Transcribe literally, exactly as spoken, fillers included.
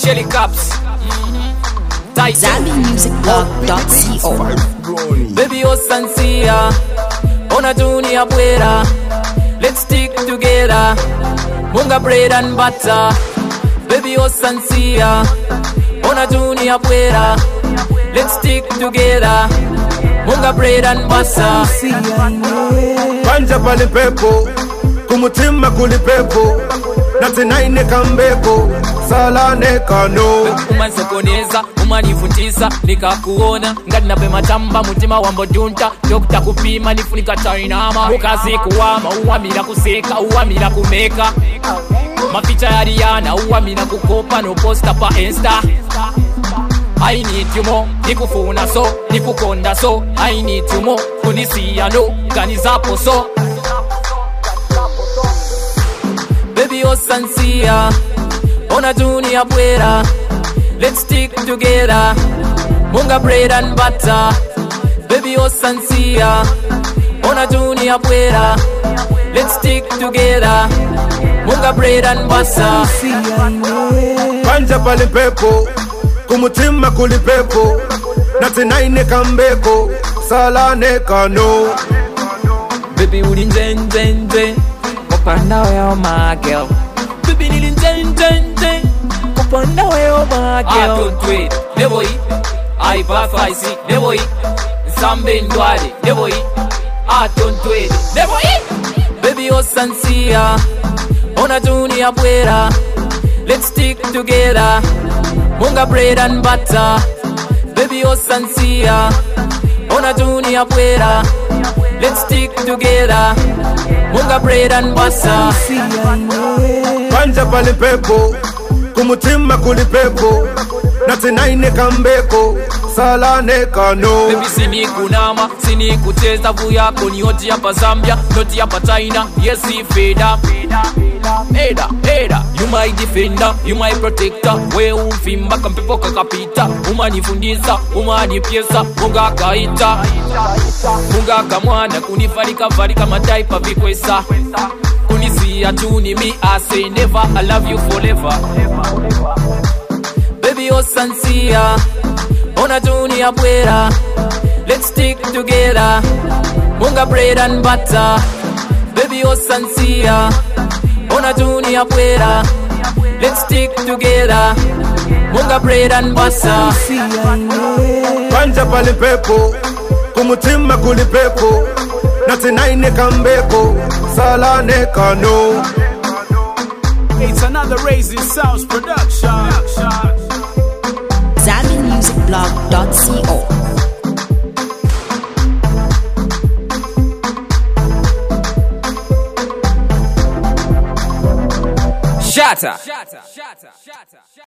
Shelly Caps, Zambi Music Blog dot co. Baby Osansia, Ona Junior Buera. Let's stick together. Munga bread and butter. Baby Osansia, Ona Junior Buera. Let's stick together. Munga bread and butter. Panja pali pepo, kumutima kuli pepo. Natinaine kambeko, salane kano. Umansekoneza, umanifundisa, nikakuona ngati nape matamba, mutima wambo dunta. Dokta kupima, nifunika tainama. Ukazi kuwama, uwamila kuseka, uwamila kumeka. Maficha ya Rihanna, uwamila kukopa, no posta pa Insta. I need you more, nikufuna so, nikukonda so. I need you more, kunisia no, ganizapo so. Baby Osansia, Ona Junior Buera. Let's stick together. Munga bread and butter. Baby Osansia, Ona Junior Buera. Let's stick together. Munga bread and butter. Panja pali pepo, kumutima kuli pepo. Natinaine kambeko, salane kano. Baby uli njenje nje, kupanda weo my girl. Baby nili njenje nje, kupanda weo my girl. I don't wait, never eat. I pass I see, never eat. Sambe ndwari, never eat. I don't wait, never eat. Baby Osansia, Ona Junior Buera. Let's stick together. Munga bread and butter. Baby Osansia, Ona Junior Buera. Let's stick together. Munga bread and butter. Panja pali pepo, kumutima kuli pepo. Natinaine kambeko, salane kano. Baby sini kunama, sini kucheza vuyako. Ni oti hapa Zambia, noti hapa China. Yes, si feda. Eda, eda, you my defender, you my protector. We ufimba kampepo kakapita. Umanifundisa, umanipiesa, munga kaita. Munga kamwana, kunifalika falika mataipa vikwesa. Kunisia tuni me, I say never, I love you forever. Baby Osansia, Ona Junior Buera. Let's stick together. Munga bread and butter. Baby Osansia, Ona Junior Buera. Let's stick together. Munga bread and butter. Panja pali pepo, kumutima kuli pepo. Natinaine kambeko, salane kano. It's another Raising Sounds production. Zambi Music Blog dot co. Shatter.